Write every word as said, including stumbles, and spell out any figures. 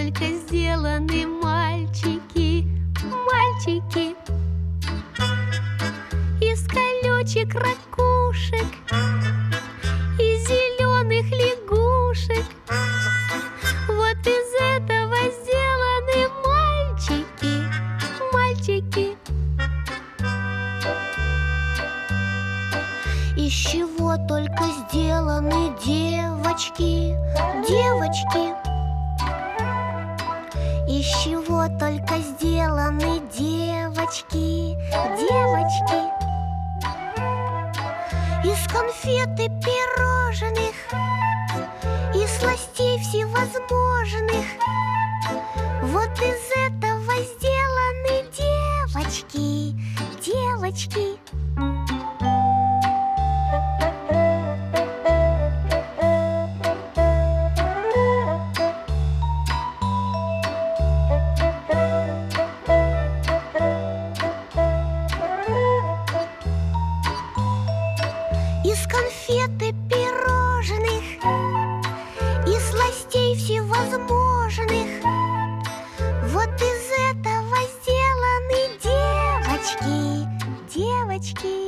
только сделаны мальчики, мальчики. Из колючек ракушек, из зеленых лягушек. Вот из этого сделаны мальчики, мальчики. Из чего только сделаны девочки, девочки. Из чего только сделаны девочки, девочки. Из конфет и пирожных, из сластей всевозможных. Вот из этого сделаны девочки, девочки. Из конфет и пирожных, из сластей всевозможных. Вот из этого сделаны девочки, девочки.